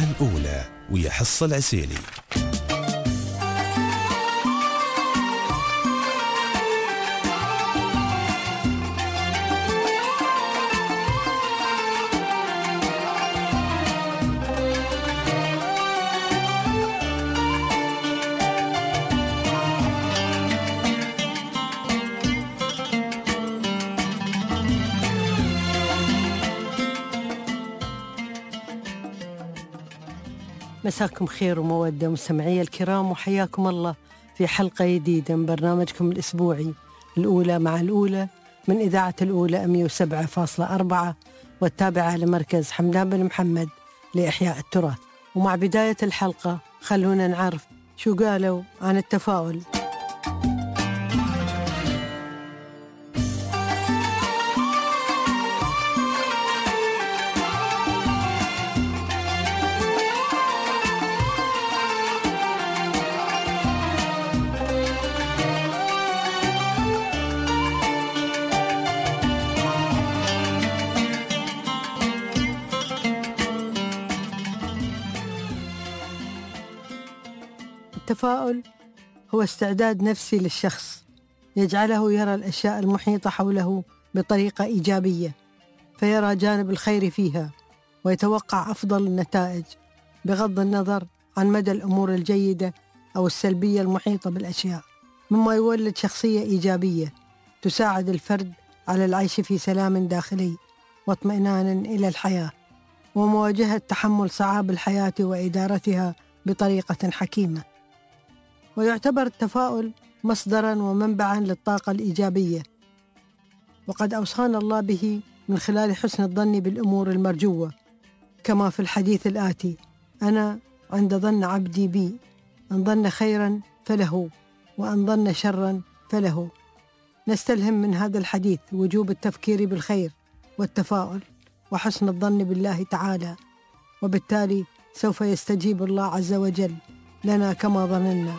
الأولى ويا حصة العسيلي. مساكم خير ومودة مستمعي الكرام، وحياكم الله في حلقة جديدة من برنامجكم الأسبوعي الأولى مع الأولى من إذاعة الأولى 107.4 والتابعة لمركز حمدان بن محمد لإحياء التراث. ومع بداية الحلقة خلونا نعرف شو قالوا عن التفاؤل. التفاؤل هو استعداد نفسي للشخص يجعله يرى الأشياء المحيطة حوله بطريقة إيجابية، فيرى جانب الخير فيها ويتوقع أفضل النتائج بغض النظر عن مدى الأمور الجيدة أو السلبية المحيطة بالأشياء، مما يولد شخصية إيجابية تساعد الفرد على العيش في سلام داخلي واطمئنان إلى الحياة ومواجهة تحمل صعاب الحياة وإدارتها بطريقة حكيمة. ويعتبر التفاؤل مصدراً ومنبعاً للطاقة الإيجابية، وقد أوصانا الله به من خلال حسن الظن بالأمور المرجوة، كما في الحديث الآتي: أنا عند ظن عبدي بي، إن ظن خيراً فله وإن ظن شراً فله. نستلهم من هذا الحديث وجوب التفكير بالخير والتفاؤل وحسن الظن بالله تعالى، وبالتالي سوف يستجيب الله عز وجل لنا كما ظننا.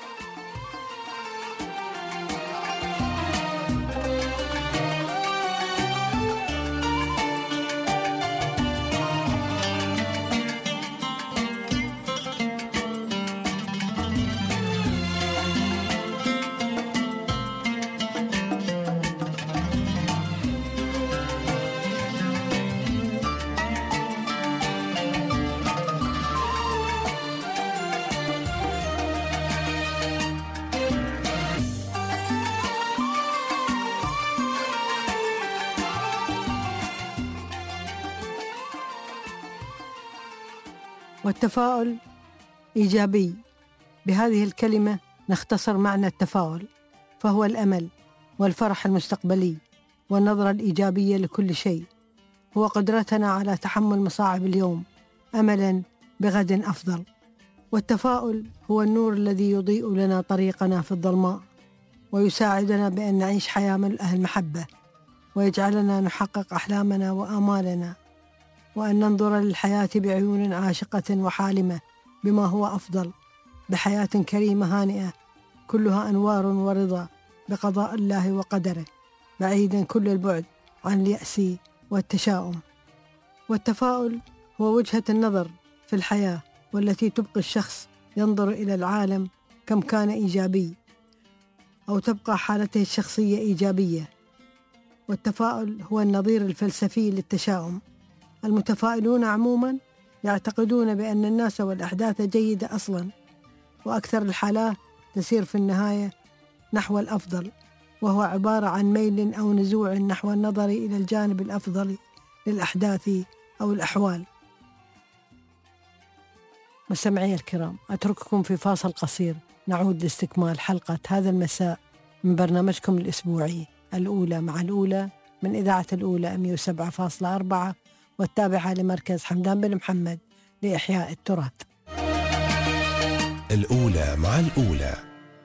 والتفاؤل إيجابي. بهذه الكلمة نختصر معنى التفاؤل، فهو الأمل والفرح المستقبلي والنظرة الإيجابية لكل شيء، هو قدرتنا على تحمل مصاعب اليوم أملاً بغد أفضل. والتفاؤل هو النور الذي يضيء لنا طريقنا في الظلماء ويساعدنا بأن نعيش حياة ملء المحبة، ويجعلنا نحقق أحلامنا وآمالنا، وأن ننظر للحياة بعيون عاشقة وحالمة بما هو أفضل، بحياة كريمة هانئة كلها أنوار ورضا بقضاء الله وقدره، بعيدا كل البعد عن اليأس والتشاؤم. والتفاؤل هو وجهة النظر في الحياة، والتي تبقي الشخص ينظر إلى العالم كم كان إيجابي، أو تبقى حالته الشخصية إيجابية. والتفاؤل هو النظير الفلسفي للتشاؤم. المتفائلون عموما يعتقدون بأن الناس والأحداث جيدة أصلا، وأكثر الحالات تسير في النهاية نحو الأفضل، وهو عبارة عن ميل أو نزوع نحو النظر إلى الجانب الأفضل للأحداث أو الأحوال. مستمعي الكرام، أترككم في فاصل قصير، نعود لاستكمال حلقة هذا المساء من برنامجكم الأسبوعي الأولى مع الأولى من إذاعة الأولى 107.4 والتابعة لمركز حمدان بن محمد لإحياء التراث. الأولى مع الأولى.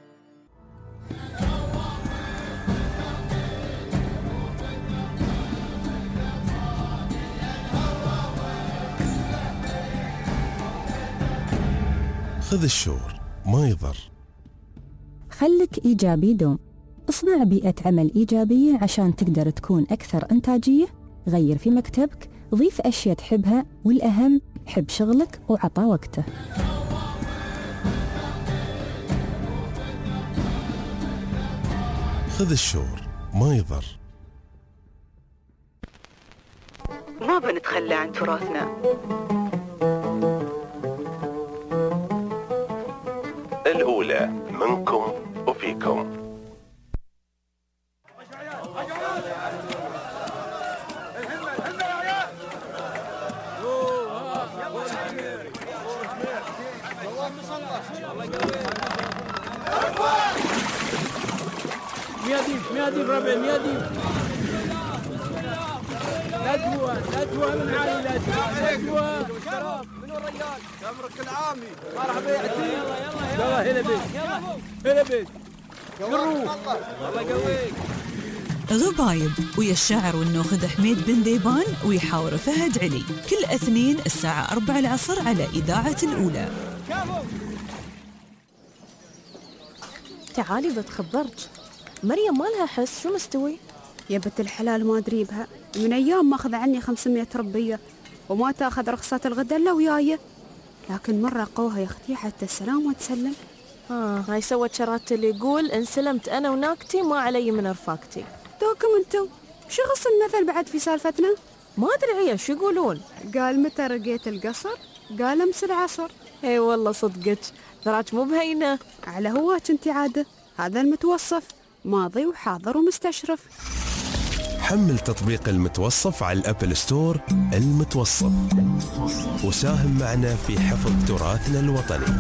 خذ الشور ما يضر. خلك إيجابي دوم. اصنع بيئة عمل إيجابية عشان تقدر تكون أكثر إنتاجية. غير في مكتبك، ضيف أشياء تحبها، والأهم حب شغلك وعطى وقته. خذ الشور ما يضر. ما بنتخلى عن تراثنا. الأولى منكم وفيكم. ميادين ربع ميادين. لا تهوى من عالي، لا تهوى. من الرجال عمرك العامي مرحبا يا عتيق. يلا هلا بيك هلا بيك. الله يقويك. غبايب ويا الشاعر والنوخذ حميد بن ذيبان ويحاور فهد علي، كل اثنين الساعة 4 العصر على إذاعة الأولى. تعالي بتخبرك، مريم ما لها حس، شو مستوي؟ يا بنت الحلال ما أدري بها، من أيام ماخذ عني 500 ربية وما تاخذ رخصة الغدا إلا وياي، لكن مرة قوها يا أختي حتى السلام وتسلم. هاي سوت شرات اللي يقول إن سلمت أنا وناكتي ما علي من رفاقتي. دوكم انتو شو غص المثل بعد في سالفتنا؟ ما أدري عيا شو يقولون. قال متى رقيت القصر؟ قال أمس العصر. اي والله صدقك، تراك مو بهينة. على هواك انتي عادة، هذا المتوصف ماضي وحاضر ومستشرف. حمل تطبيق المتوصف على الأبل ستور. المتوصف، وساهم معنا في حفظ تراثنا الوطني.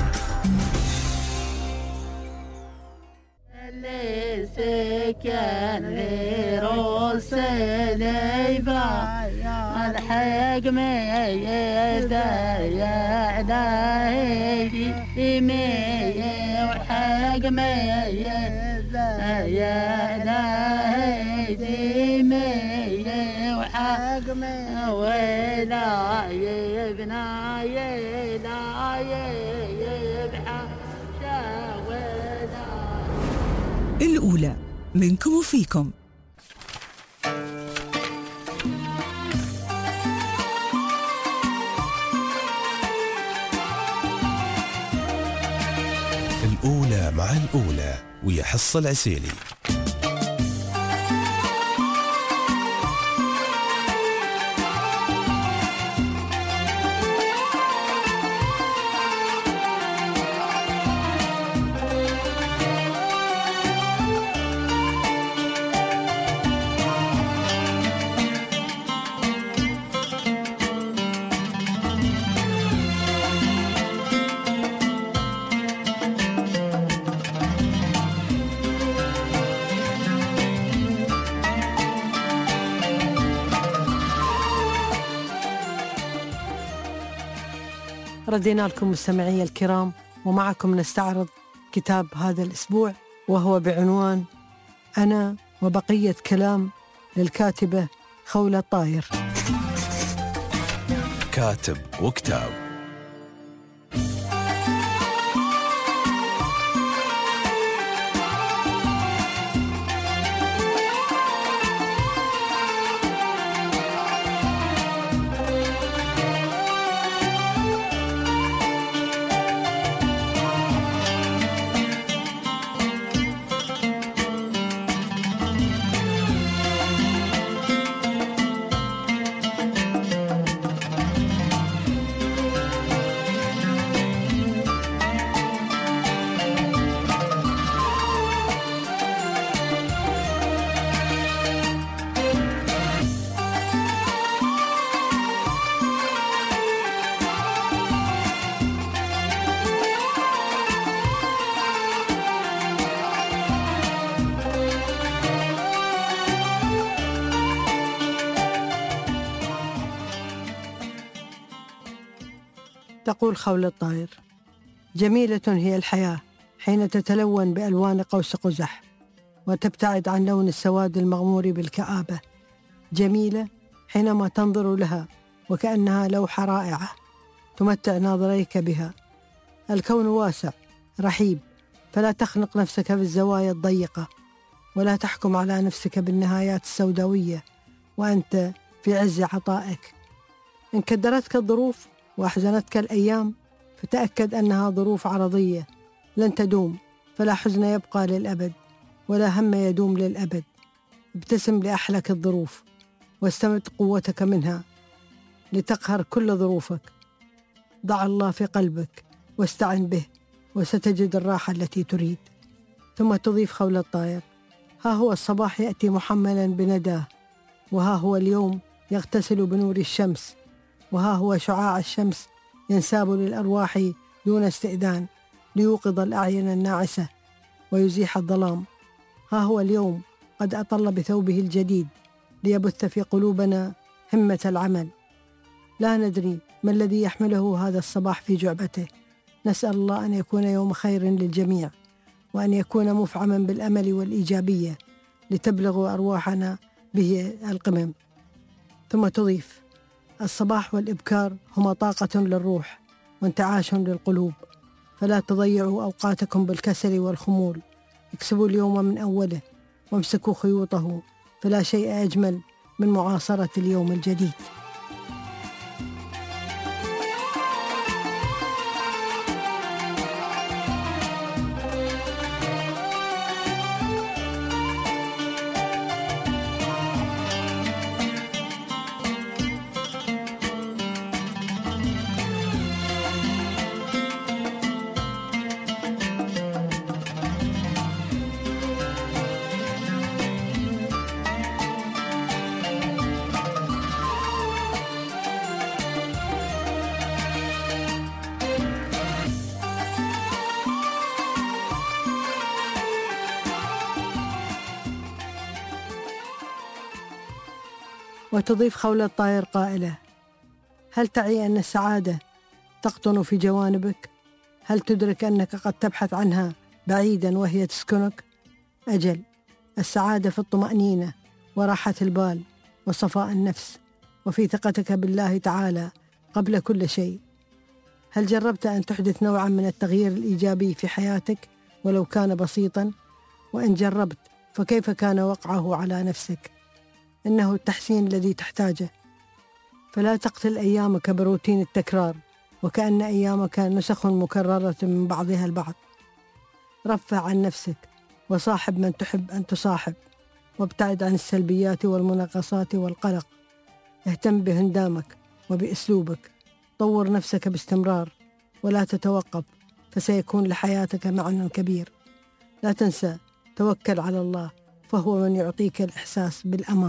سكن لروس ليبا الحق ميدا يا دايدي مي وحق ميدا يا دايدي مي وحق مي ولا يبنا يلا يبحى شاولا. الأولى منكم وفيكم. الأولى مع الأولى ويا حصة العسيلي. ردينا لكم مستمعي الكرام، ومعكم نستعرض كتاب هذا الأسبوع، وهو بعنوان أنا وبقية كلام للكاتبة خولة طاير. كاتب وكتاب. تقول خولة طاير: جميلة هي الحياة حين تتلون بألوان قوس قزح وتبتعد عن لون السواد المغمور بالكآبة. جميلة حينما تنظر لها وكأنها لوحة رائعة تمتع ناظريك بها. الكون واسع رحيب، فلا تخنق نفسك بالزوايا الضيقة، ولا تحكم على نفسك بالنهايات السوداوية وأنت في عز عطائك. إن كدرتك الظروف وأحزنتك الأيام فتأكد أنها ظروف عرضية لن تدوم، فلا حزن يبقى للأبد ولا هم يدوم للأبد. ابتسم لأحلك الظروف واستمد قوتك منها لتقهر كل ظروفك. ضع الله في قلبك واستعن به وستجد الراحة التي تريد. ثم تضيف خول الطائر: ها هو الصباح يأتي محملا بنداه، وها هو اليوم يغتسل بنور الشمس، وها هو شعاع الشمس ينساب للأرواح دون استئذان ليوقظ الأعين الناعسة ويزيح الظلام. ها هو اليوم قد أطل بثوبه الجديد ليبث في قلوبنا همة العمل. لا ندري ما الذي يحمله هذا الصباح في جعبته. نسأل الله أن يكون يوم خير للجميع، وأن يكون مفعما بالأمل والإيجابية لتبلغ أرواحنا به القمم. ثم تضيف: الصباح والإبكار هما طاقة للروح وانتعاش للقلوب، فلا تضيعوا أوقاتكم بالكسل والخمول. اكسبوا اليوم من أوله وامسكوا خيوطه، فلا شيء أجمل من معاصرة اليوم الجديد. وتضيف خول الطائر قائلة: هل تعي أن السعادة تقطن في جوانبك؟ هل تدرك أنك قد تبحث عنها بعيدا وهي تسكنك؟ أجل، السعادة في الطمأنينة وراحة البال وصفاء النفس وفي ثقتك بالله تعالى قبل كل شيء. هل جربت أن تحدث نوعا من التغيير الإيجابي في حياتك ولو كان بسيطا؟ وإن جربت فكيف كان وقعه على نفسك؟ إنه التحسين الذي تحتاجه. فلا تقتل أيامك بروتين التكرار وكأن أيامك نسخ مكررة من بعضها البعض. رفع عن نفسك وصاحب من تحب أن تصاحب، وابتعد عن السلبيات والمنغصات والقلق. اهتم بهندامك وبأسلوبك. طور نفسك باستمرار ولا تتوقف، فسيكون لحياتك معنى كبير. لا تنسى، توكل على الله فهو من يعطيك الإحساس بالأمان.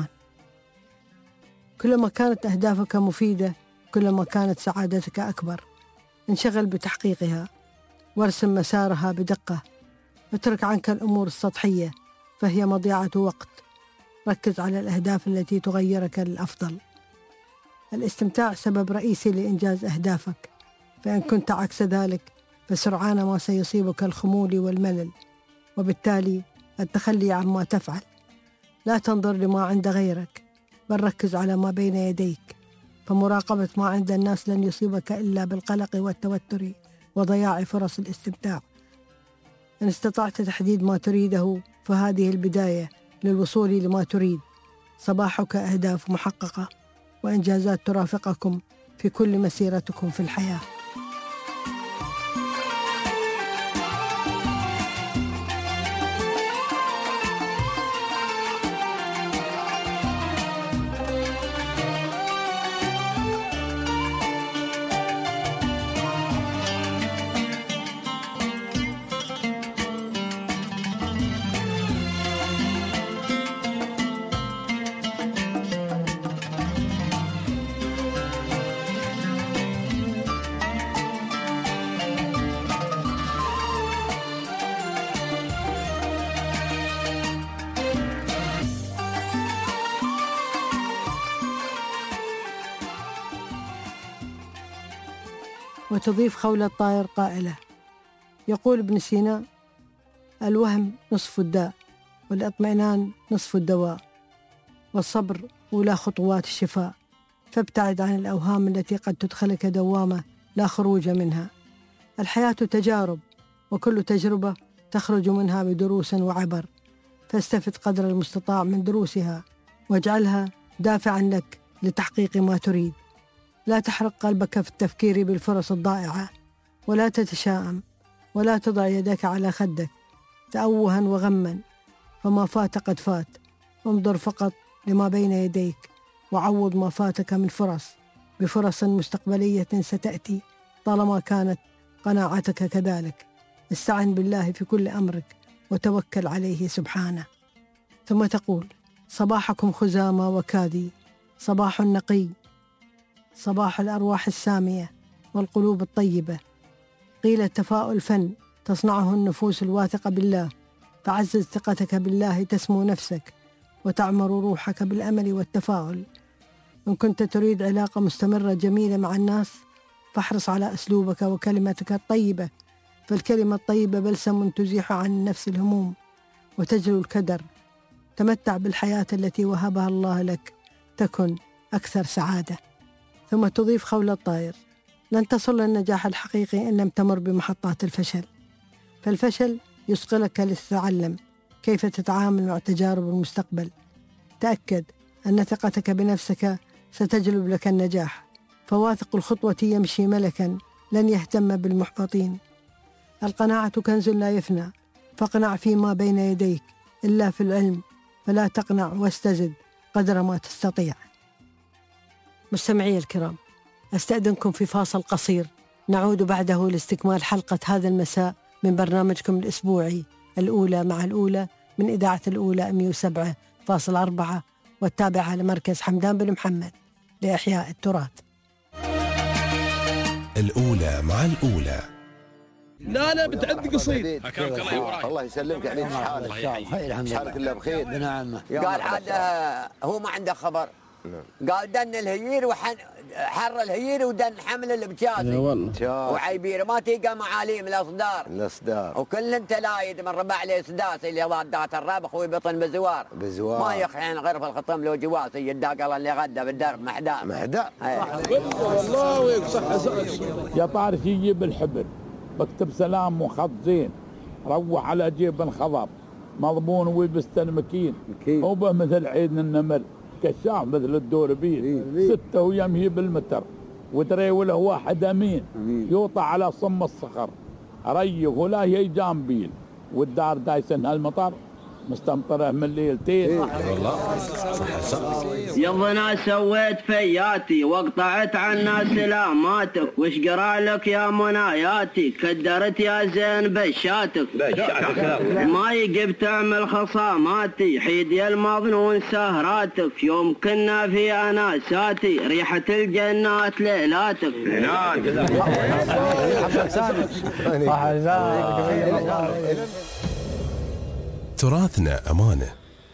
كلما كانت أهدافك مفيدة كلما كانت سعادتك أكبر. انشغل بتحقيقها وارسم مسارها بدقة. اترك عنك الأمور السطحية فهي مضيعة وقت. ركز على الأهداف التي تغيرك للأفضل. الاستمتاع سبب رئيسي لإنجاز أهدافك، فإن كنت عكس ذلك فسرعان ما سيصيبك الخمول والملل، وبالتالي التخلي عما تفعل. لا تنظر لما عند غيرك، بل ركز على ما بين يديك، فمراقبة ما عند الناس لن يصيبك إلا بالقلق والتوتر وضياع فرص الاستمتاع. إن استطعت تحديد ما تريده فهذه البداية للوصول لما تريد. صباحك أهداف محققة وإنجازات ترافقكم في كل مسيرتكم في الحياة. وتضيف خول الطائر قائلة: يقول ابن سينا: الوهم نصف الداء، والاطمئنان نصف الدواء، والصبر أولى خطوات الشفاء. فابتعد عن الأوهام التي قد تدخلك دوامة لا خروج منها. الحياة تجارب، وكل تجربة تخرج منها بدروس وعبر، فاستفد قدر المستطاع من دروسها واجعلها دافعا لك لتحقيق ما تريد. لا تحرق قلبك في التفكير بالفرص الضائعة، ولا تتشائم، ولا تضع يدك على خدك تأوها وغما، فما فات قد فات. انظر فقط لما بين يديك، وعوض ما فاتك من فرص بفرص مستقبلية ستأتي طالما كانت قناعتك كذلك. استعن بالله في كل أمرك وتوكل عليه سبحانه. ثم تقول: صباحكم خزامة وكادي، صباح نقي، صباح الأرواح السامية والقلوب الطيبة. قيل التفاؤل فن تصنعه النفوس الواثقة بالله، فعزز ثقتك بالله تسمو نفسك وتعمر روحك بالأمل والتفاؤل. إن كنت تريد علاقة مستمرة جميلة مع الناس، فاحرص على أسلوبك وكلمتك الطيبة، فالكلمة الطيبة بلسم تزيح عن النفس الهموم وتجلو الكدر. تمتع بالحياة التي وهبها الله لك، تكن أكثر سعادة. ثم تضيف خول الطائر: لن تصل للنجاح الحقيقي إن لم تمر بمحطات الفشل، فالفشل يصقلك لتتعلم كيف تتعامل مع تجارب المستقبل. تأكد أن ثقتك بنفسك ستجلب لك النجاح، فواثق الخطوة يمشي ملكا لن يهتم بالمحبطين. القناعة كنز لا يفنى، فاقنع فيما بين يديك إلا في العلم، فلا تقنع واستزد قدر ما تستطيع. مستمعي الكرام، أستأذنكم في فاصل قصير، نعود بعده لاستكمال حلقة هذا المساء من برنامجكم الأسبوعي الأولى مع الأولى من إذاعة الأولى 107.4 والتابعة لمركز حمدان بن محمد لإحياء التراث. الأولى مع الأولى. لا بتعد قصير. الله يسلمك. يعني حالك؟ خير الحمد لله. حالك الله بخير؟ نعم. قال عاد هو ما عنده خبر. قال دن الهيير حر الهيير ودن حمل البجازي وعيبير ما تلقى معاليم الاصدار وكل تلايد من ربع لي سداس اللي ضادات الرابخ ويبطن بزوار ما يخحين غير في الخطم لو جواسي يداقل اللي غدا بالدرب محداء والله ويصح. يا طارق يجيب الحبر بكتب سلام وخط زين، روح على جيب الخضر مضمون ويلبس المكين وبه مثل عيد النمر كشاف مثل الدوربين 6 ويمهي بالمتر ودري وله واحد امين يوطى على صم الصخر ريف ولا هي جامبيل والدار دايسن هالمطر مستمطره من ليلتين. والله يظنا سويت فياتي وقطعت عنا سلاماتك وش قرا لك يا مناياتي كدرت يا زين بشاتك ما يجب تعمل خصاماتي حيد يا المظنون سهراتك يوم كنا في اناساتي ريحة الجنات ليلاتك. تراثنا أمانة.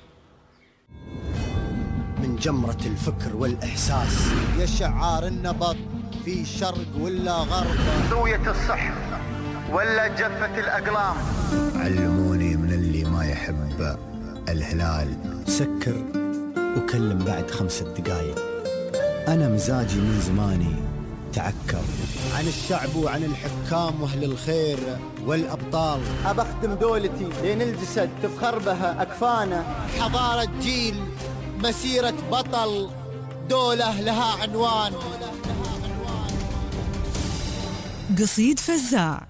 من جمرة الفكر والإحساس يا شعار النبض في شرق ولا غرب، زوية الصحر ولا جفة الأقلام. علموني من اللي ما يحب الهلال سكر وكلم بعد 5 دقايق. أنا مزاجي من زماني تعكر عن الشعب وعن الحكام وأهل الخير والأبطال. أبخدم دولتي لين الجسد تفخر بها أكفانه. حضارة جيل، مسيرة بطل، دولة لها عنوان. قصيد فزاع.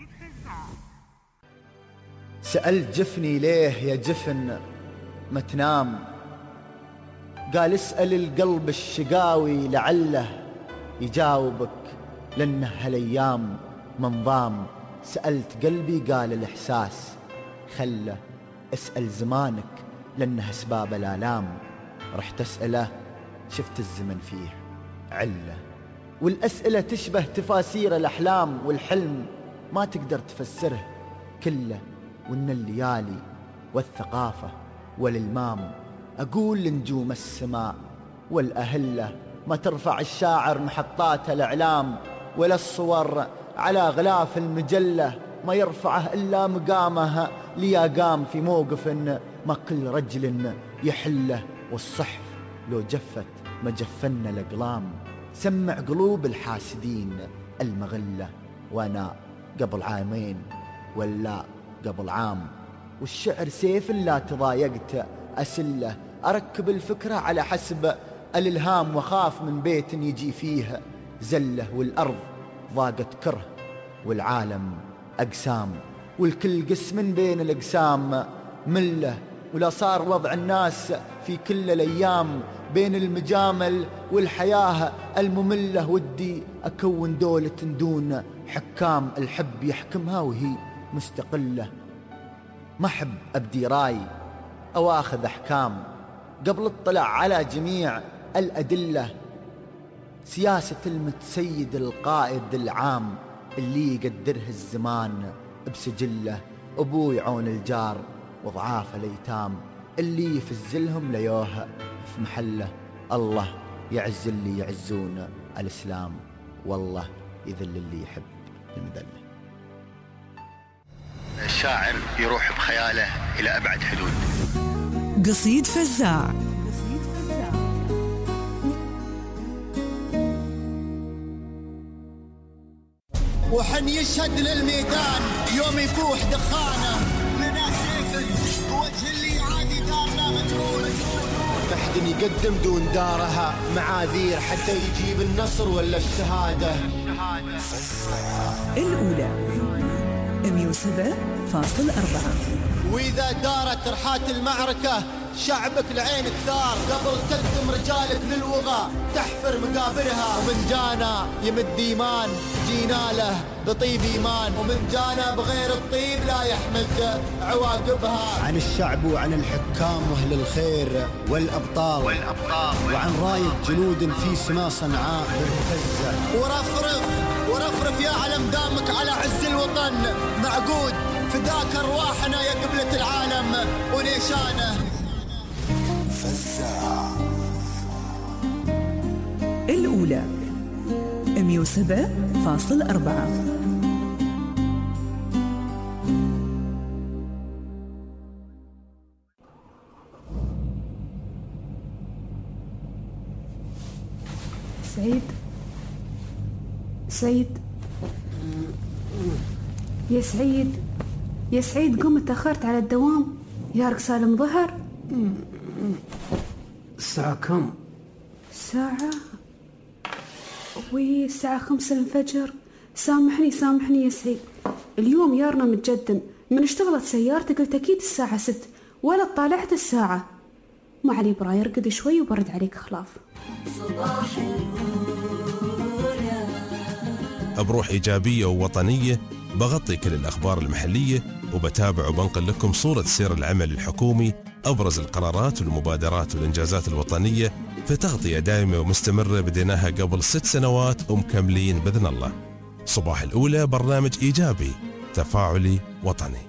سألت جفني ليه يا جفن ما تنام، قال اسأل القلب الشقاوي لعله يجاوبك لأنه هالأيام منظام. سألت قلبي قال الإحساس خله اسأل زمانك لأنه أسباب الآلام. رحت أسأله شفت الزمن فيه علة، والأسئلة تشبه تفاسير الأحلام، والحلم ما تقدر تفسره كله. وإن الليالي والثقافة والإلمام أقول لنجوم السماء والأهلة ما ترفع الشاعر محطات الإعلام، ولا الصور على غلاف المجلة ما يرفعه إلا مقامه ليقام في موقف ما كل رجل يحله. والصحف لو جفت ما جفن الأقلام. سمع قلوب الحاسدين المغلة، وأنا قبل عامين ولا قبل عام. والشعر سيف لا تضايقت أسله، أركب الفكرة على حسب الإلهام وخاف من بيت يجي فيه زلة، والأرض ضاقت كره والعالم أقسام، والكل قسم بين الأقسام ملة، ولا صار وضع الناس في كل الأيام بين المجامل والحياة المملة. ودي أكون دولة دون حكام، الحب يحكمها وهي مستقلة. ما أحب أبدي راي أو أخذ أحكام قبل اطلع على جميع الأدلة. سياسة المتسيد القائد العام اللي يقدره الزمان بسجله، أبوي عون الجار وضعاف الأيتام اللي يفزلهم ليوه في محله. الله يعز اللي يعزون الإسلام، والله يذل اللي يحب المذلة. الشاعر يروح بخياله إلى أبعد حدود. قصيد فزاع. وحن يشهد للميدان يوم يفوح دخانه، لنا سيف وجه اللي عادي دارنا مجهول. تحت يقدم دون دارها معاذير حتى يجيب النصر ولا الشهادة. الأولى 107.4. وإذا دارت رحات المعركة شعبك لعين كثار، قبل تقدم رجالك للوغى تحفر مقابرها. ومن جانا يمد إيمان جينا له بطيب إيمان، ومن جانا بغير الطيب لا يحمد عواقبها. عن الشعب وعن الحكام وأهل الخير والأبطال وعن راية جنود في سما صنعاء مرتزة. ورفرف يا علم دامك على عز الوطن معقود، فداك أرواحنا يا قبلة العالم ونيشانه. الأولى 107.4. سعيد يا سعيد قمت تأخرت على الدوام، يارك سالم ظهر. الساعة كم؟ الساعة الساعة 5 الفجر. سامحني يا سعيد، اليوم يارنا متجدم، من اشتغلت سيارتي قلت أكيد الساعة 6 ولا طالعت الساعة. ما علي براي ارقد شوي وبرد عليك خلاف. بروح إيجابية ووطنية بغطي كل الأخبار المحلية، وبتابع وبنقل لكم صورة سير العمل الحكومي، أبرز القرارات والمبادرات والإنجازات الوطنية في تغطية دائمة ومستمرة بديناها قبل 6 سنوات ومكملين بإذن الله. صباح الأولى برنامج إيجابي تفاعلي وطني.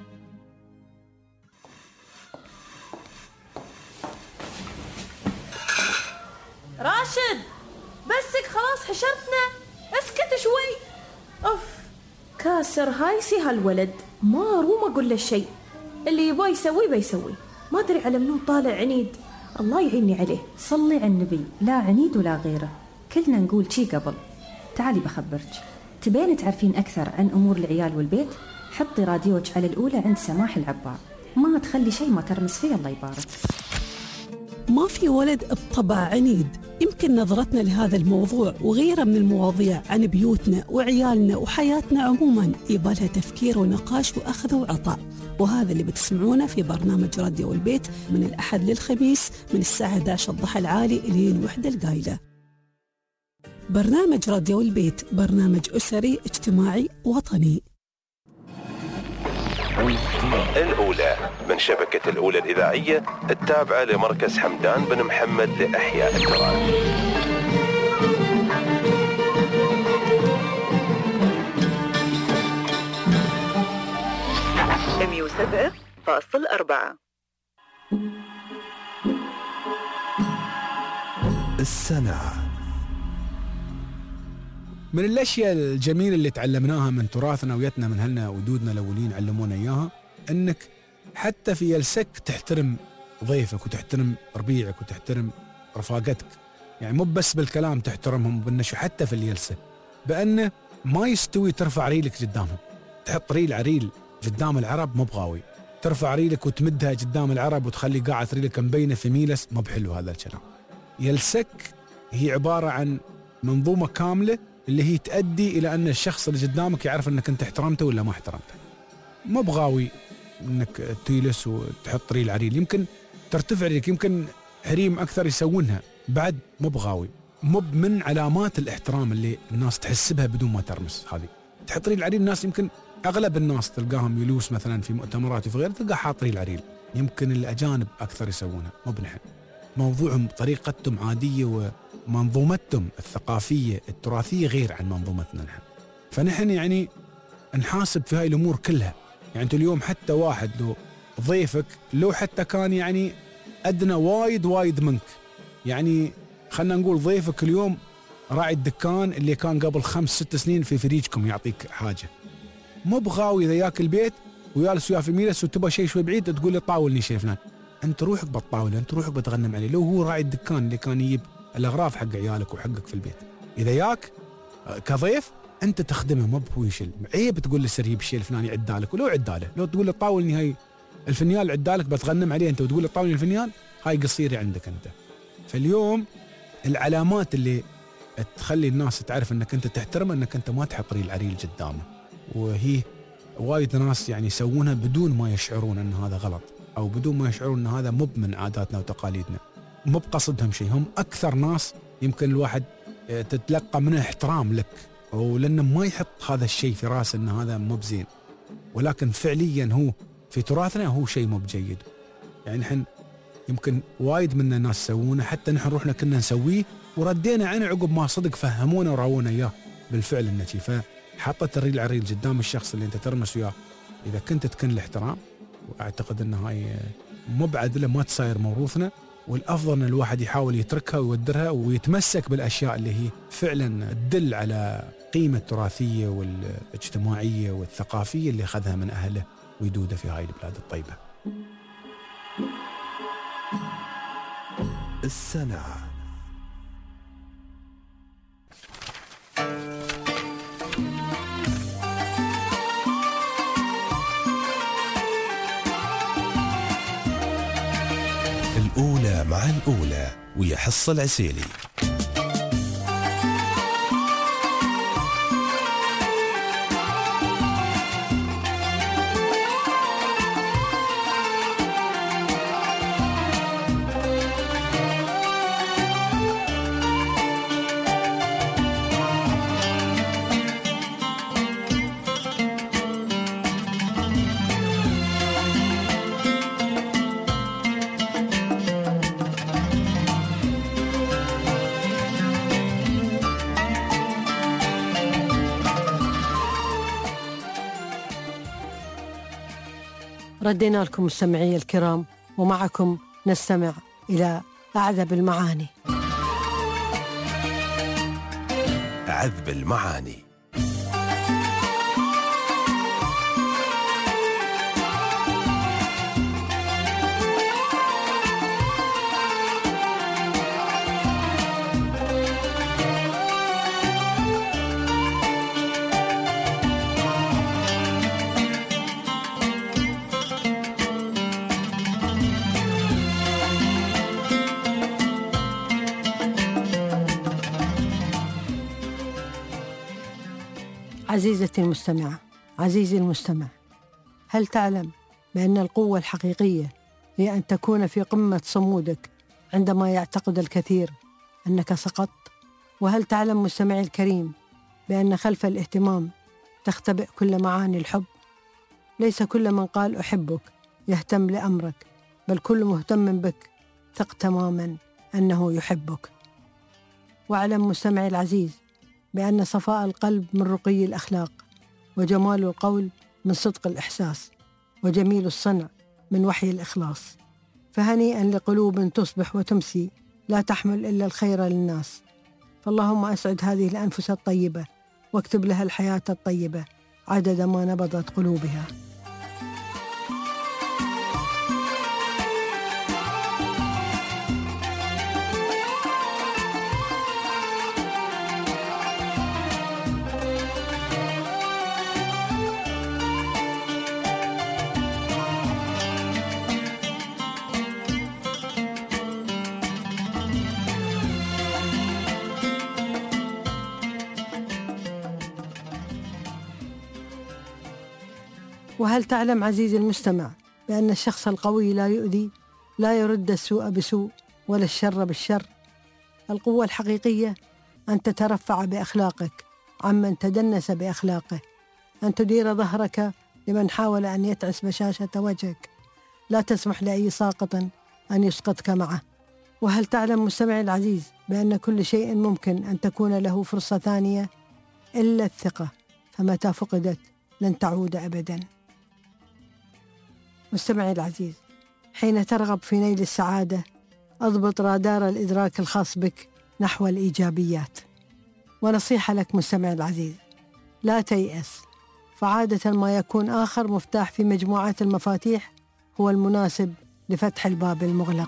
راشد بسك خلاص حشرتنا، اسكت شوي. أوف كاسر هايسي هالولد، ما روم أقول له شيء، اللي يبغى يسوي بيسوي، ما أدري على منو طالع عنيد، الله يعيني عليه. صلي على النبي، لا عنيد ولا غيره، كلنا نقول شي قبل. تعالي بخبرك، تبين تعرفين أكثر عن أمور العيال والبيت؟ حطي راديوك على الأولى عند سماح العبار، ما تخلي شيء ما ترمس فيه الله يبارك. ما في ولد بطبع عنيد، يمكن نظرتنا لهذا الموضوع وغيره من المواضيع عن بيوتنا وعيالنا وحياتنا عموما يبالها تفكير ونقاش وأخذ وعطاء، وهذا اللي بتسمعونه في برنامج راديو البيت من الأحد للخميس من الساعة 11 الضحى العالي إلين 1 القايلة. برنامج راديو البيت برنامج أسري اجتماعي وطني. الأولى من شبكة الأولى الإذاعية التابعة لمركز حمدان بن محمد لإحياء التراث. السنة. من الأشياء الجميلة اللي تعلمناها من تراثنا ويتنا من هلنا ودودنا الأولين علمونا إياها، أنك حتى في جلسك تحترم ضيفك وتحترم ربيعك وتحترم رفاقتك، يعني مو بس بالكلام تحترمهم وبالنشو، حتى في الجلسة، بأنه ما يستوي ترفع ريلك قدامهم، تحط ريل عريل قدام العرب مو بغاوي، ترفع ريلك وتمدها قدام العرب وتخلي قاعة ريلك مبينة في ميلس، مو بحلو هذا الكلام. يلسك هي عبارة عن منظومة كاملة اللي هي تؤدي إلى أن الشخص اللي قدامك يعرف أنك أنت احترمته ولا ما احترمته. مو بغاوي أنك تجلس وتحط ريل عريل، يمكن ترتفع لك، يمكن حريم أكثر يسوونها بعد. مو بغاوي، مو من علامات الاحترام اللي الناس تحس بها بدون ما ترمس. هذه تحط ريل عريل، الناس يمكن أغلب الناس تلقاهم يلوس مثلا في مؤتمرات وفي غيره تلقى حاط ريل عريل، يمكن الأجانب أكثر يسوونها، مو بنحن. موضوعهم طريقتهم عادية ومنظومتهم الثقافية التراثية غير عن منظومتنا نحن. فنحن يعني نحاسب في هاي الأمور كلها. يعني أنت اليوم حتى واحد لو ضيفك لو حتى كان يعني أدنى وايد منك، يعني خلنا نقول ضيفك اليوم راعي الدكان اللي كان قبل 5-6 سنين في فريجكم يعطيك حاجة، مو بغاوي إذا ياك البيت ويالس ويا في ميلس وتبغى شيء شوي بعيد تقول لي طاولني شيء فلان، أنت روحك بالطاولة، أنت روحك بتغنم عليه. لو هو راعي الدكان اللي كان يجيب الأغراض حق عيالك وحقك في البيت، إذا ياك كضيف أنت تخدمه، مو هو يشيل. عيب تقول له سريب الشيء الفلاني عدالك، ولو عداله لو تقول له طاولني هاي الفنيال عدالك بتغنم عليه أنت وتقول له طاولني الفنيال، هاي قصيرة عندك أنت. فاليوم العلامات اللي تخلي الناس تعرف أنك أنت تحترم أنك أنت ما تحط ريل عريل قدامه، وهي وايد ناس يعني يسوونها بدون ما يشعرون أن هذا غلط، أو بدون ما يشعرون أن هذا مو من عاداتنا وتقاليدنا، مو بقصدهم شيء. هم أكثر ناس يمكن الواحد تتلقى منه احترام لك، ولأنه ما يحط هذا الشيء في راسه أن هذا مو بزين، ولكن فعليا هو في تراثنا هو شيء مو بجيد. يعني نحن يمكن وايد منا ناس يسوونه، حتى نحن روحنا كنا نسويه وردينا عنه عقب ما صدق فهمونا وراونا إياه بالفعل النتي. فحطت الريل عريل قدام الشخص اللي أنت ترمس وياه إذا كنت تكن الاحترام، وأعتقد أن هاي مو بعدله ما تصير موروثنا، والأفضل أن الواحد يحاول يتركها ويودرها ويتمسك بالأشياء اللي هي فعلا تدل على قيمة التراثية والاجتماعية والثقافية اللي أخذها من أهله ويدوده في هاي البلاد الطيبة. السنة الأولى مع الأولى ويا حصة العسيلي. ردينا لكم مستمعي الكرام، ومعكم نستمع إلى أعذب المعاني. أعذب المعاني. عزيزتي المستمعة، عزيزي المستمع، هل تعلم بأن القوة الحقيقية هي أن تكون في قمة صمودك عندما يعتقد الكثير أنك سقطت؟ وهل تعلم مستمعي الكريم بأن خلف الاهتمام تختبئ كل معاني الحب؟ ليس كل من قال أحبك يهتم لأمرك، بل كل مهتم بك ثق تماما أنه يحبك. واعلم مستمعي العزيز بأن صفاء القلب من رقي الأخلاق، وجمال القول من صدق الإحساس، وجميل الصنع من وحي الإخلاص. فهنيئا لقلوب تصبح وتمسي لا تحمل إلا الخير للناس. فاللهم أسعد هذه الأنفس الطيبة، واكتب لها الحياة الطيبة عدد ما نبضت قلوبها. وهل تعلم عزيزي المستمع بأن الشخص القوي لا يؤذي، لا يرد السوء بسوء ولا الشر بالشر؟ القوة الحقيقية أن تترفع بأخلاقك عمن تدنس بأخلاقه، أن تدير ظهرك لمن حاول أن يتعس بشاشة وجهك، لا تسمح لأي ساقط أن يسقطك معه. وهل تعلم مستمعي العزيز بأن كل شيء ممكن أن تكون له فرصة ثانية إلا الثقة، فمتى فقدت لن تعود أبدا. مستمعي العزيز، حين ترغب في نيل السعادة أضبط رادار الإدراك الخاص بك نحو الإيجابيات. ونصيحة لك مستمعي العزيز، لا تيأس، فعادة ما يكون آخر مفتاح في مجموعات المفاتيح هو المناسب لفتح الباب المغلق.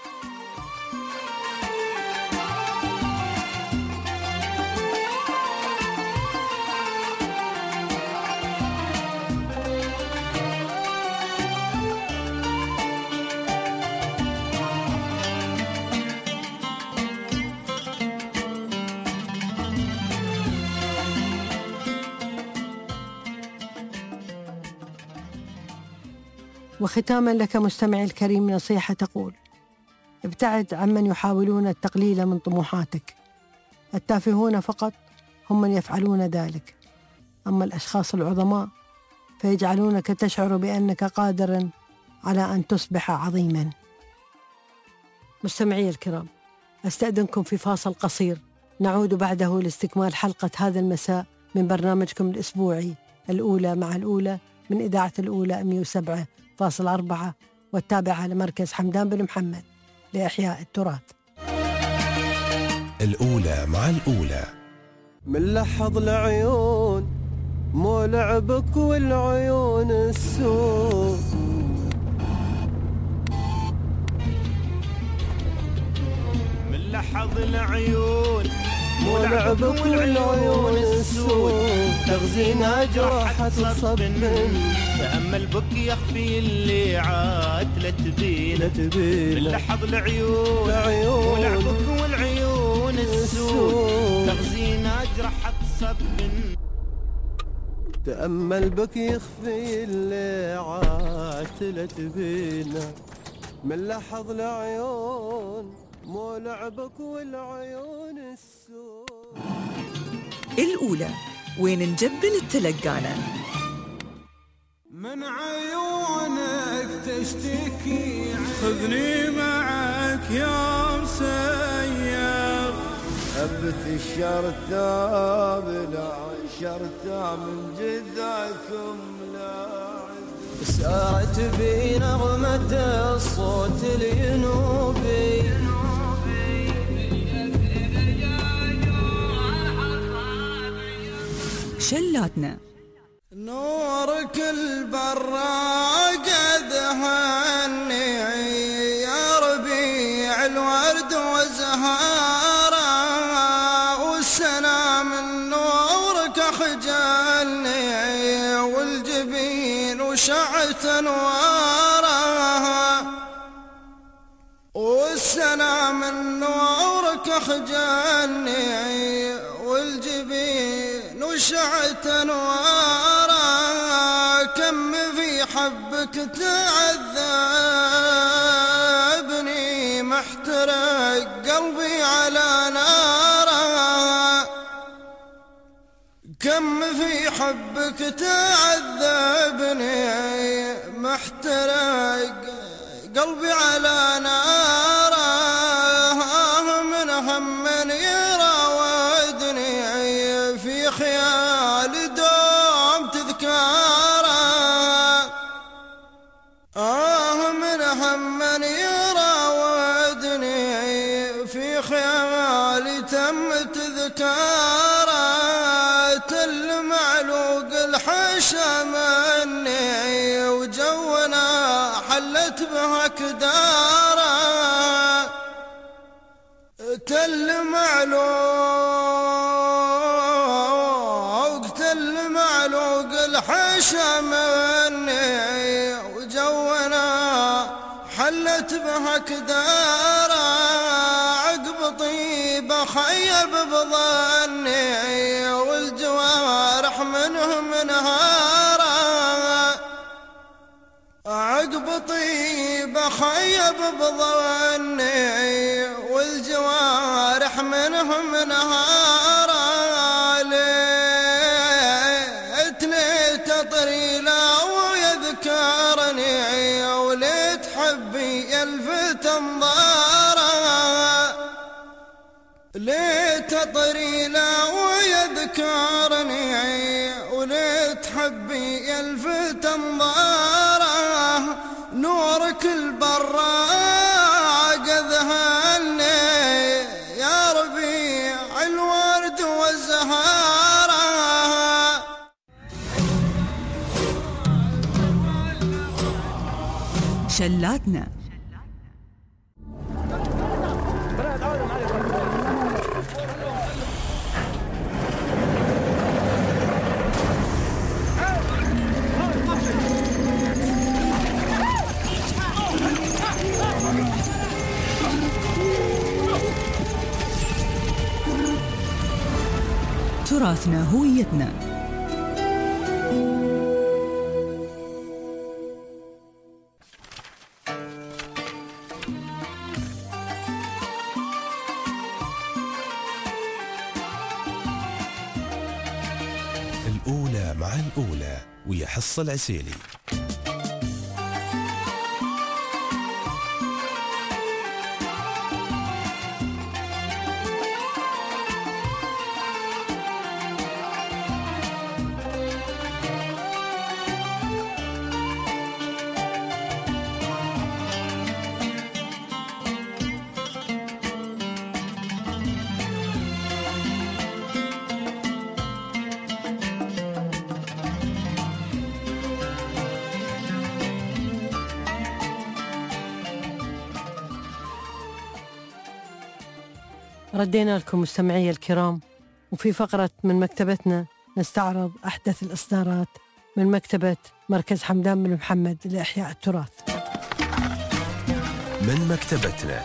وختاما لك مستمعي الكريم نصيحة تقول: ابتعد عمن يحاولون التقليل من طموحاتك. التافهون فقط هم من يفعلون ذلك، أما الأشخاص العظماء فيجعلونك تشعر بأنك قادر على أن تصبح عظيما. مستمعي الكرام، أستأذنكم في فاصل قصير، نعود بعده لاستكمال حلقة هذا المساء من برنامجكم الأسبوعي الأولى مع الأولى من إذاعة الأولى 107.4 والتابعة لمركز حمدان بن محمد لإحياء التراث. الأولى مع الأولى. من لحظ العيون مو لعبك والعيون السوء، من لحظ العيون مو لعبك والعيون السوء، تغزينا جراحة صب تأمل بك يخفي اللي عاد لا تبين من لحظ العيون مو لعبك والعيون السوء، تغزينا جراحة صب تأمل بك يخفي اللي عاد لا تبين من لحظ العيون مو لعبك والعيون السوء. الأولى وين نجبن التلقانة من عيونك تشتكي، خذني معك يا مسير، أبت الشرطة بلا شرطة من جذاكم لاعب، سارت بي نغمة الصوت الينوبي، شلاتنا نورك البراق دهني يا ربيع الورد وزهارة، والسنا من نورك خجلني والجبين وشعت انواره، والسنا من نورك خجلني والجبين وشعت انواره، كم في حبك تعذبني محترق قلبي على ناره، كم في حبك تعذبني محترق قلبي على ناره، من هم يراودني في خيالي دوم تذكاره، من هم يراودني في خيالي تم تذكاره، تل معلوق الحشا مني وجونا حلت بها كداره، تل معلوق الحشا مني وجونا حلت بها كداره، عقب طيبة خيب بظني والجوارح منه منهاره، عقب طيب خيب بظني والجوارح منهم نهارا ليت طريلا ويذكرني وليت حبي يلفت انظارا ليت طريلا ويذكرني وليت حبي يلفت انظاره نورك البراق ذهلني يا ربيع الورد والزهاره. شلاتنا تراثنا هويتنا. الأولى مع الأولى ويا حصة العسيلي. ردينا لكم مستمعي الكرام، وفي فقرة من مكتبتنا نستعرض أحدث الإصدارات من مكتبة مركز حمدان بن محمد لإحياء التراث. من مكتبتنا.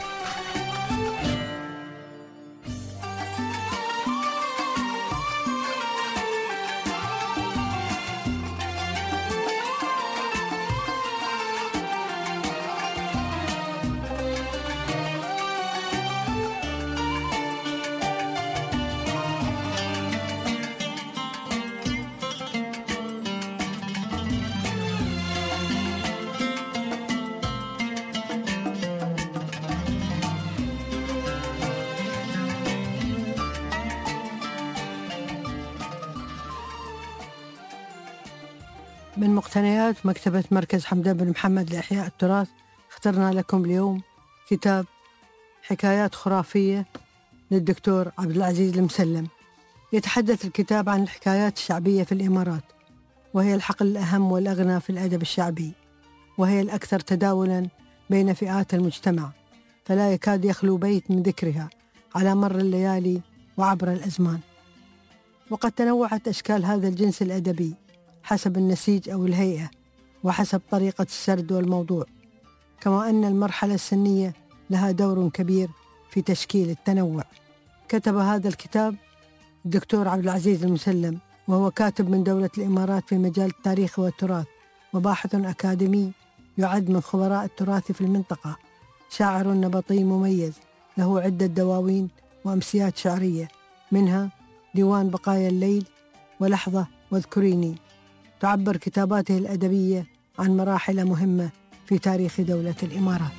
من مقتنيات مكتبة مركز حمدان بن محمد لإحياء التراث اخترنا لكم اليوم كتاب حكايات خرافية للدكتور عبد العزيز المسلم. يتحدث الكتاب عن الحكايات الشعبية في الإمارات، وهي الحقل الأهم والأغنى في الأدب الشعبي، وهي الأكثر تداولاً بين فئات المجتمع، فلا يكاد يخلو بيت من ذكرها على مر الليالي وعبر الأزمان. وقد تنوعت أشكال هذا الجنس الأدبي حسب النسيج أو الهيئة وحسب طريقة السرد والموضوع، كما أن المرحلة السنية لها دور كبير في تشكيل التنوع. كتب هذا الكتاب الدكتور عبد العزيز المسلم، وهو كاتب من دولة الإمارات في مجال التاريخ والتراث، وباحث أكاديمي يعد من خبراء التراث في المنطقة، شاعر نبطي مميز له عدة دواوين وأمسيات شعرية، منها ديوان بقايا الليل ولحظة واذكريني. تعبر كتاباته الأدبية عن مراحل مهمة في تاريخ دولة الإمارات.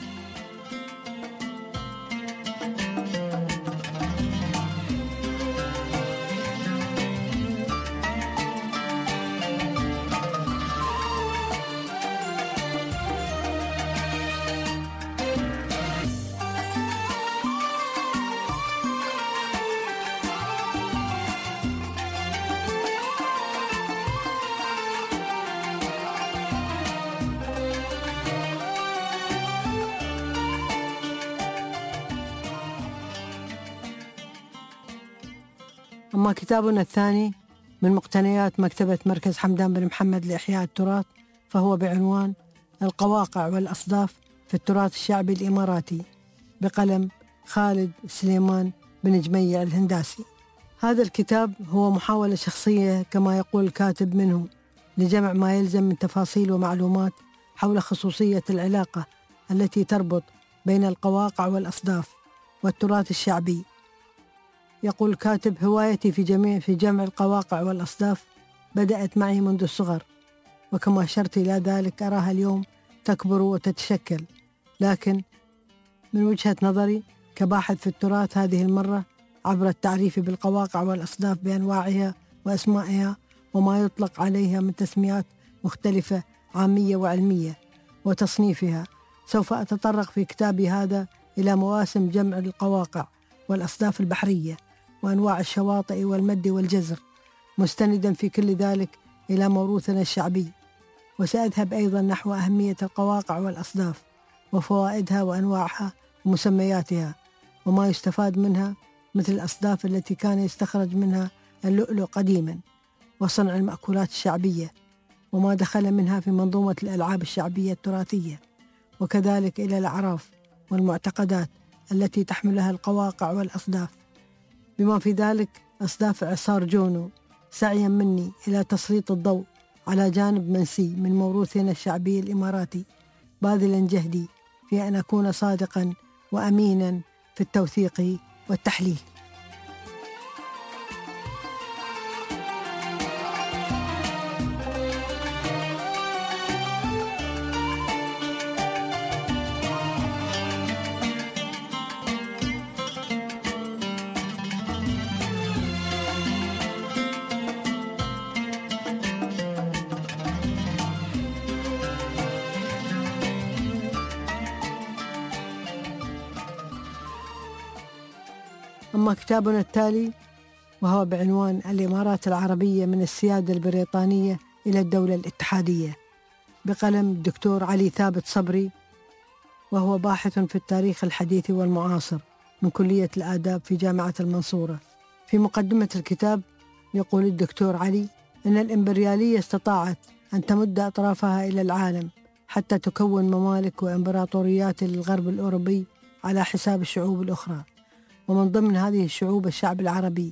أما كتابنا الثاني من مقتنيات مكتبة مركز حمدان بن محمد لإحياء التراث، فهو بعنوان القواقع والأصداف في التراث الشعبي الإماراتي، بقلم خالد سليمان بن جميع الهنداسي. هذا الكتاب هو محاولة شخصية كما يقول الكاتب منه لجمع ما يلزم من تفاصيل ومعلومات حول خصوصية العلاقة التي تربط بين القواقع والأصداف والتراث الشعبي. يقول الكاتب: هوايتي في جمع القواقع والأصداف بدأت معي منذ الصغر، وكما أشرت إلى ذلك أراها اليوم تكبر وتتشكل، لكن من وجهة نظري كباحث في التراث هذه المرة عبر التعريف بالقواقع والأصداف بأنواعها وأسمائها وما يطلق عليها من تسميات مختلفة عامية وعلمية وتصنيفها، سوف أتطرق في كتابي هذا إلى مواسم جمع القواقع والأصداف البحرية وأنواع الشواطئ والمد والجزر، مستندا في كل ذلك إلى موروثنا الشعبي. وسأذهب أيضا نحو أهمية القواقع والأصداف وفوائدها وأنواعها ومسمياتها وما يستفاد منها، مثل الأصداف التي كان يستخرج منها اللؤلؤ قديما وصنع المأكولات الشعبية وما دخل منها في منظومة الألعاب الشعبية التراثية، وكذلك إلى الأعراف والمعتقدات التي تحملها القواقع والأصداف، بما في ذلك أصداف إعصار جونو، سعيا مني إلى تسليط الضوء على جانب منسي من موروثنا الشعبي الإماراتي، باذلا جهدي في أن أكون صادقا وأمينا في التوثيق والتحليل. أما كتابنا التالي وهو بعنوان الإمارات العربية من السيادة البريطانية إلى الدولة الاتحادية، بقلم الدكتور علي ثابت صبري، وهو باحث في التاريخ الحديث والمعاصر من كلية الآداب في جامعة المنصورة. في مقدمة الكتاب يقول الدكتور علي أن الإمبريالية استطاعت أن تمد أطرافها إلى العالم حتى تكون ممالك وإمبراطوريات للغرب الأوروبي على حساب الشعوب الأخرى، ومن ضمن هذه الشعوب الشعب العربي.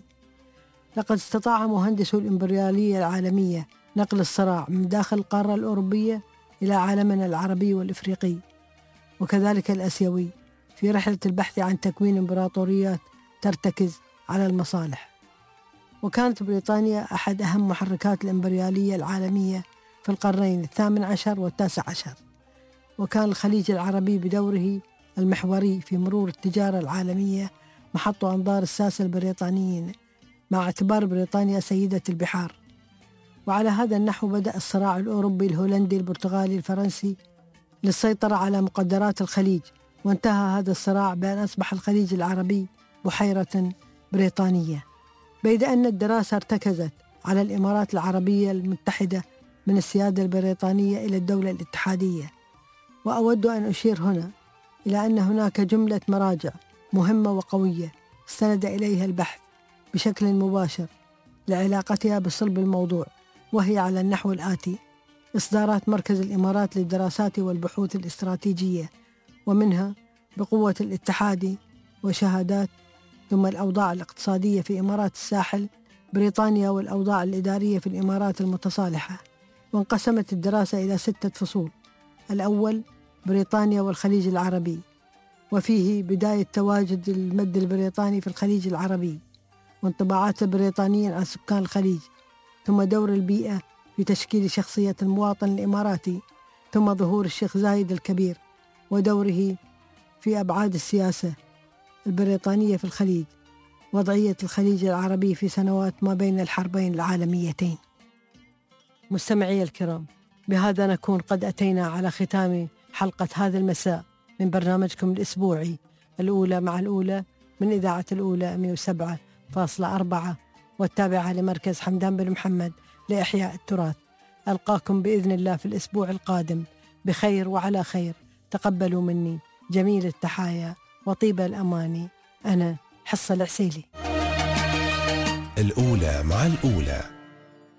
لقد استطاع مهندسو الإمبريالية العالمية نقل الصراع من داخل القارة الأوروبية إلى عالمنا العربي والإفريقي وكذلك الآسيوي في رحلة البحث عن تكوين إمبراطوريات ترتكز على المصالح. وكانت بريطانيا أحد أهم محركات الإمبريالية العالمية في القرنين 18 و19، وكان الخليج العربي بدوره المحوري في مرور التجارة العالمية محط أنظار الساسة البريطانيين، مع اعتبار بريطانيا سيدة البحار. وعلى هذا النحو بدأ الصراع الأوروبي الهولندي البرتغالي الفرنسي للسيطرة على مقدرات الخليج، وانتهى هذا الصراع بأن أصبح الخليج العربي بحيرة بريطانية، بيد أن الدراسة ارتكزت على الإمارات العربية المتحدة من السيادة البريطانية إلى الدولة الاتحادية. وأود أن أشير هنا إلى أن هناك جملة مراجع مهمة وقوية استند إليها البحث بشكل مباشر لعلاقتها بصلب الموضوع، وهي على النحو الآتي: إصدارات مركز الإمارات للدراسات والبحوث الاستراتيجية، ومنها بقوة الاتحاد وشهادات، ثم الأوضاع الاقتصادية في إمارات الساحل بريطانيا والأوضاع الإدارية في الإمارات المتصالحة. وانقسمت الدراسة إلى 6 فصول. الأول بريطانيا والخليج العربي، وفيه بداية تواجد المد البريطاني في الخليج العربي وانطباعات البريطانيين عن سكان الخليج، ثم دور البيئة في تشكيل شخصية المواطن الإماراتي، ثم ظهور الشيخ زايد الكبير ودوره في أبعاد السياسة البريطانية في الخليج، وضعية الخليج العربي في سنوات ما بين الحربين العالميتين. مستمعي الكرام، بهذا نكون قد أتينا على ختام حلقة هذا المساء من برنامجكم الأسبوعي الأولى مع الأولى من إذاعة الأولى 107.4 والتابعة لمركز حمدان بن محمد لإحياء التراث. ألقاكم بإذن الله في الأسبوع القادم بخير وعلى خير. تقبلوا مني جميل التحايا وطيب الأماني. أنا حصة العسيلي. الأولى مع الأولى.